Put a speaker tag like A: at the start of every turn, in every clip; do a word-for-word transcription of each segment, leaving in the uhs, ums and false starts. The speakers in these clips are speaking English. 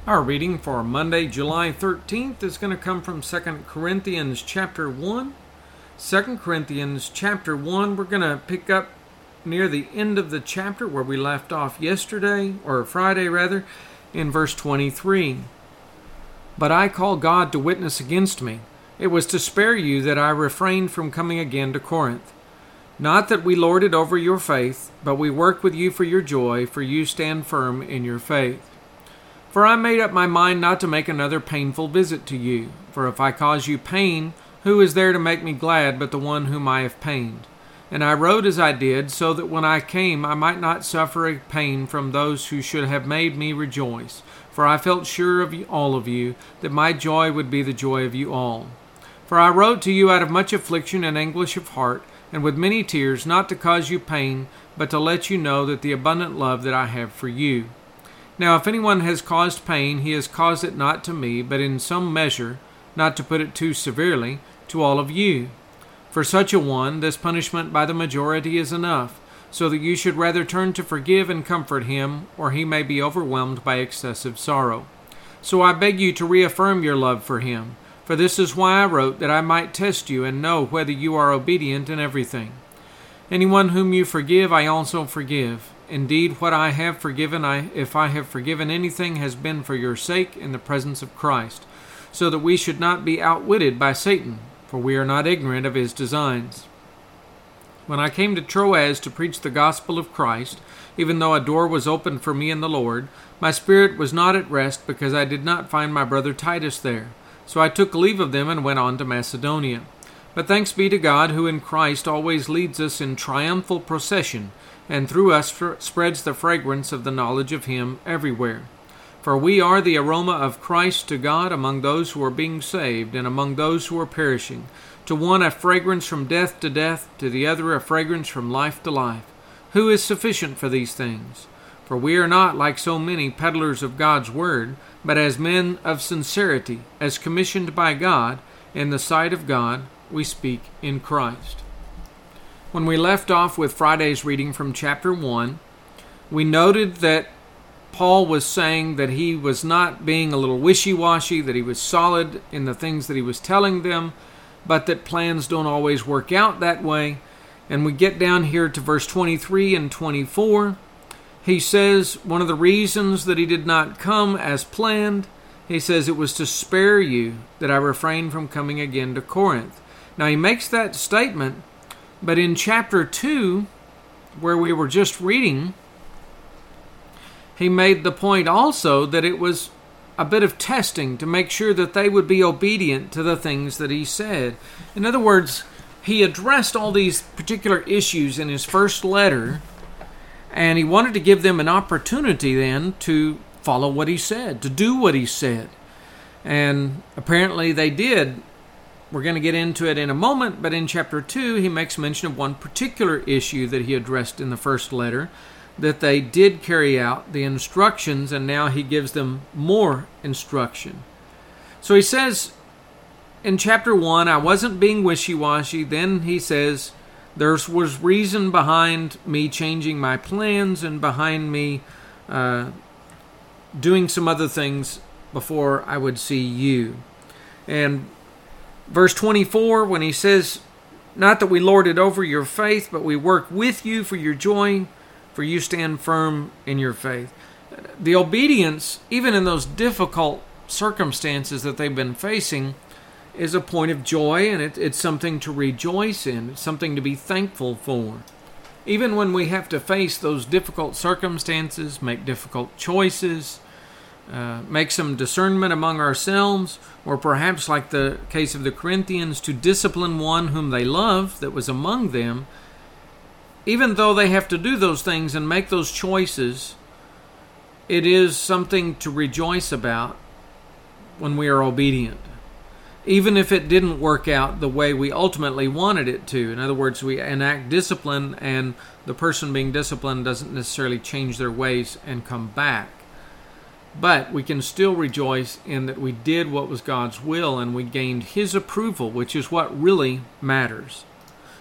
A: Our reading for Monday, July thirteenth is going to come from Second Corinthians chapter one. Second Corinthians chapter one, we're going to pick up near the end of the chapter where we left off yesterday, or Friday rather, in verse twenty-three. But I call God to witness against me. It was to spare you that I refrained from coming again to Corinth. Not that we lord it over your faith, but we work with you for your joy, for you stand firm in your faith. For I made up my mind not to make another painful visit to you. For if I cause you pain, who is there to make me glad but the one whom I have pained? And I wrote as I did, so that when I came I might not suffer a pain from those who should have made me rejoice. For I felt sure of you, all of you, that my joy would be the joy of you all. For I wrote to you out of much affliction and anguish of heart, and with many tears, not to cause you pain, but to let you know that the abundant love that I have for you. Now if anyone has caused pain, he has caused it not to me, but in some measure, not to put it too severely, to all of you. For such a one, this punishment by the majority is enough, so that you should rather turn to forgive and comfort him, or he may be overwhelmed by excessive sorrow. So I beg you to reaffirm your love for him, for this is why I wrote, that I might test you and know whether you are obedient in everything. Anyone whom you forgive, I also forgive. Indeed, what I have forgiven, I, if I have forgiven anything, has been for your sake in the presence of Christ, so that we should not be outwitted by Satan, for we are not ignorant of his designs. When I came to Troas to preach the gospel of Christ, even though a door was opened for me in the Lord, my spirit was not at rest because I did not find my brother Titus there. So I took leave of them and went on to Macedonia. But thanks be to God, who in Christ always leads us in triumphal procession, and through us spreads the fragrance of the knowledge of him everywhere. For we are the aroma of Christ to God among those who are being saved and among those who are perishing. To one a fragrance from death to death, to the other a fragrance from life to life. Who is sufficient for these things? For we are not, like so many, peddlers of God's word, but as men of sincerity, as commissioned by God, in the sight of God, we speak in Christ. When we left off with Friday's reading from chapter one, we noted that Paul was saying that he was not being a little wishy-washy, that he was solid in the things that he was telling them, but that plans don't always work out that way. And we get down here to verse twenty-three and twenty-four. He says one of the reasons that he did not come as planned, he says it was to spare you that I refrained from coming again to Corinth. Now he makes that statement, but in chapter two, where we were just reading, he made the point also that it was a bit of testing to make sure that they would be obedient to the things that he said. In other words, he addressed all these particular issues in his first letter, and he wanted to give them an opportunity then to follow what he said, to do what he said. And apparently they did. We're going to get into it in a moment, but in chapter two, he makes mention of one particular issue that he addressed in the first letter, that they did carry out the instructions, and now he gives them more instruction. So he says in chapter one, I wasn't being wishy-washy. Then he says, there was reason behind me changing my plans and behind me uh, doing some other things before I would see you. And verse twenty-four, when he says, not that we lord it over your faith, but we work with you for your joy, for you stand firm in your faith. The obedience, even in those difficult circumstances that they've been facing, is a point of joy, and it, it's something to rejoice in. It's something to be thankful for. Even when we have to face those difficult circumstances, make difficult choices, uh, make some discernment among ourselves, or perhaps like the case of the Corinthians, to discipline one whom they love that was among them, even though they have to do those things and make those choices, it is something to rejoice about when we are obedient. Even if it didn't work out the way we ultimately wanted it to. In other words, we enact discipline and the person being disciplined doesn't necessarily change their ways and come back. But we can still rejoice in that we did what was God's will and we gained His approval, which is what really matters.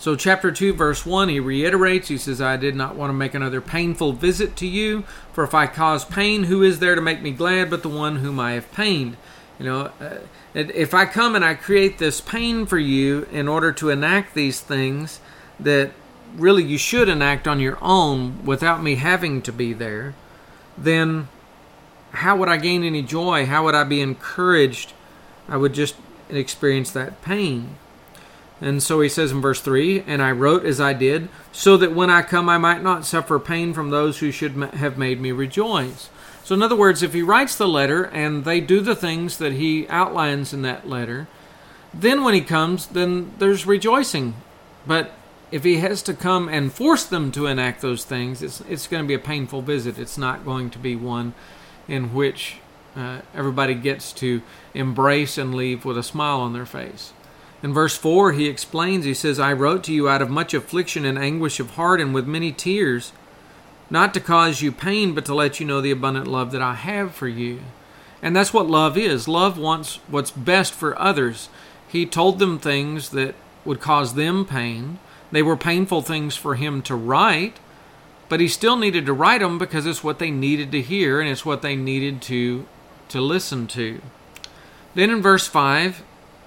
A: So chapter two, verse one, he reiterates, he says, I did not want to make another painful visit to you, for if I cause pain, who is there to make me glad but the one whom I have pained? You know, uh, if I come and I create this pain for you in order to enact these things that really you should enact on your own without me having to be there, then how would I gain any joy? How would I be encouraged? I would just experience that pain. And so he says in verse three, and I wrote as I did, so that when I come I might not suffer pain from those who should have made me rejoice. So in other words, if he writes the letter and they do the things that he outlines in that letter, then when he comes, then there's rejoicing. But if he has to come and force them to enact those things, it's, it's going to be a painful visit. It's not going to be one in which uh, everybody gets to embrace and leave with a smile on their face. In verse four, he explains, he says, I wrote to you out of much affliction and anguish of heart and with many tears, not to cause you pain, but to let you know the abundant love that I have for you. And that's what love is. Love wants what's best for others. He told them things that would cause them pain. They were painful things for him to write, but he still needed to write them because it's what they needed to hear and it's what they needed to, to listen to. Then in verse five,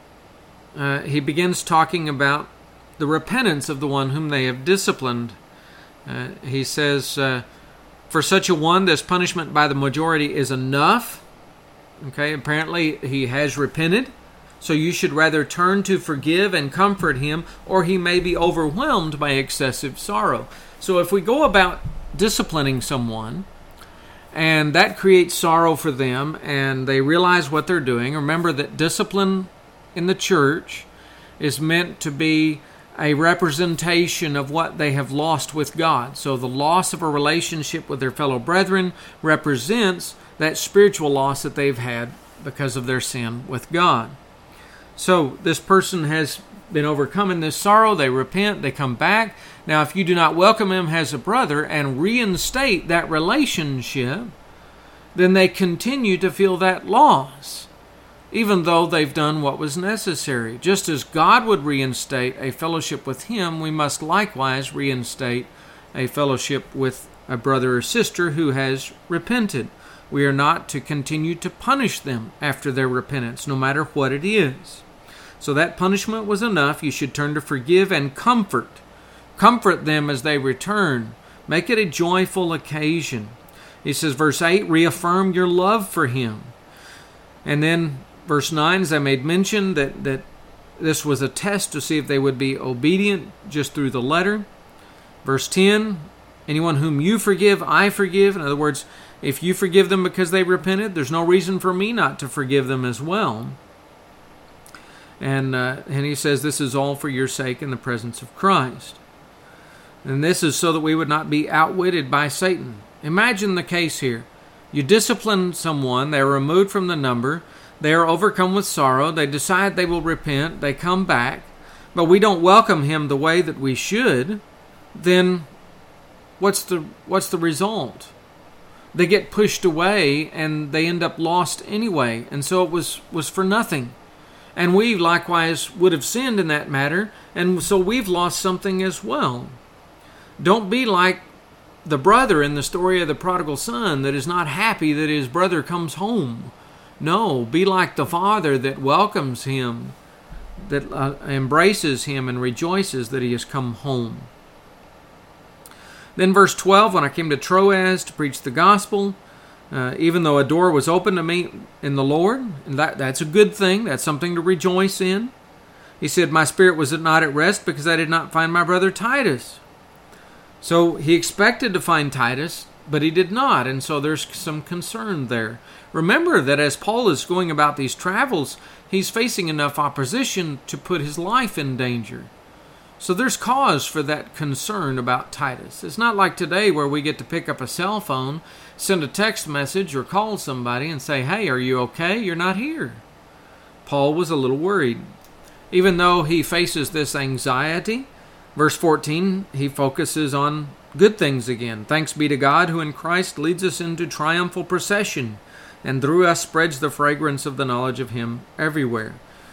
A: Uh, he begins talking about the repentance of the one whom they have disciplined. Uh, he says, uh, for such a one, this punishment by the majority is enough. Okay, apparently he has repented, so you should rather turn to forgive and comfort him, or he may be overwhelmed by excessive sorrow. So if we go about disciplining someone, and that creates sorrow for them, and they realize what they're doing, remember that discipline in the church is meant to be a representation of what they have lost with God. So the loss of a relationship with their fellow brethren represents that spiritual loss that they've had because of their sin with God. So this person has been overcome in this sorrow. They repent. They come back. Now, if you do not welcome him as a brother and reinstate that relationship, then they continue to feel that loss, even though they've done what was necessary. Just as God would reinstate a fellowship with him, we must likewise reinstate a fellowship with a brother or sister who has repented. We are not to continue to punish them after their repentance, no matter what it is. So that punishment was enough. You should turn to forgive and comfort. Comfort them as they return. Make it a joyful occasion. He says, verse eight, reaffirm your love for him. And then verse nine, as I made mention, that, that this was a test to see if they would be obedient just through the letter. Verse ten, anyone whom you forgive, I forgive. In other words, if you forgive them because they repented, there's no reason for me not to forgive them as well. And, uh, and he says this is all for your sake in the presence of Christ. And this is so that we would not be outwitted by Satan. Imagine the case here. You discipline someone, they are removed from the number, they are overcome with sorrow, they decide they will repent, they come back, but we don't welcome him the way that we should, then what's the what's the result? They get pushed away and they end up lost anyway, and so it was, was for nothing. And we likewise would have sinned in that matter, and so we've lost something as well. Don't be like the brother in the story of the prodigal son that is not happy that his brother comes home. No, be like the father that welcomes him, that uh, embraces him and rejoices that he has come home. Then verse twelve, when I came to Troas to preach the gospel, uh, even though a door was open to me in the Lord, and that, that's a good thing, that's something to rejoice in. He said, my spirit was not at rest because I did not find my brother Titus. So he expected to find Titus, but he did not, and so there's some concern there. Remember that as Paul is going about these travels, he's facing enough opposition to put his life in danger. So there's cause for that concern about Titus. It's not like today where we get to pick up a cell phone, send a text message, or call somebody and say, hey, are you okay? You're not here. Paul was a little worried. Even though he faces this anxiety, verse fourteen, he focuses on good things again. Thanks be to God who in Christ leads us into triumphal procession, and through us spreads the fragrance of the knowledge of him everywhere.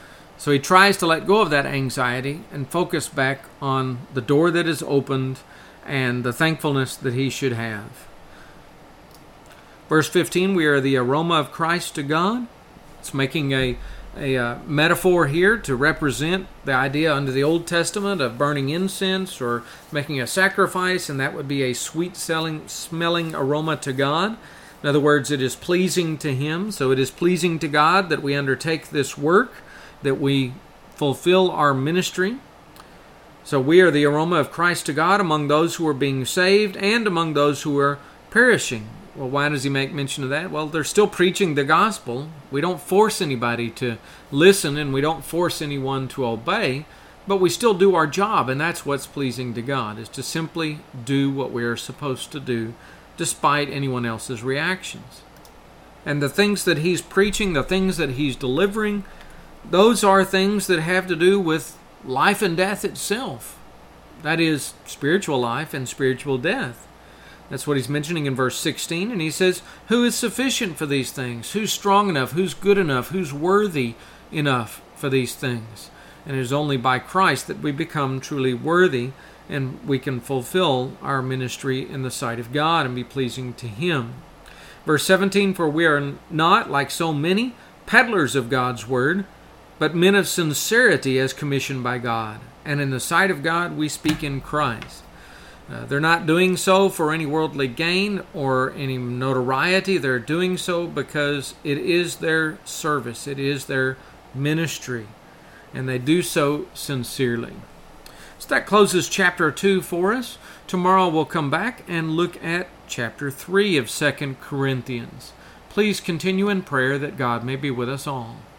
A: So he tries to let go of that anxiety and focus back on the door that is opened and the thankfulness that he should have. Verse fifteen, we are the aroma of Christ to God. It's making a, a uh, metaphor here to represent the idea under the Old Testament of burning incense or making a sacrifice, and that would be a sweet-smelling aroma to God. In other words, it is pleasing to Him. So it is pleasing to God that we undertake this work, that we fulfill our ministry. So we are the aroma of Christ to God among those who are being saved and among those who are perishing. Well, why does he make mention of that? Well, they're still preaching the gospel. We don't force anybody to listen, and we don't force anyone to obey, but we still do our job, and that's what's pleasing to God, is to simply do what we are supposed to do despite anyone else's reactions. And the things that he's preaching, the things that he's delivering, those are things that have to do with life and death itself. That is, spiritual life and spiritual death. That's what he's mentioning in verse sixteen. And he says, who is sufficient for these things? Who's strong enough? Who's good enough? Who's worthy enough for these things? And it is only by Christ that we become truly worthy, and we can fulfill our ministry in the sight of God and be pleasing to Him. Verse seventeen, for we are not, like so many, peddlers of God's word, but men of sincerity as commissioned by God. And in the sight of God we speak in Christ. Uh, they're not doing so for any worldly gain or any notoriety. They're doing so because it is their service. It is their ministry. And they do so sincerely. So that closes chapter two for us. Tomorrow we'll come back and look at chapter three of Second Corinthians. Please continue in prayer that God may be with us all.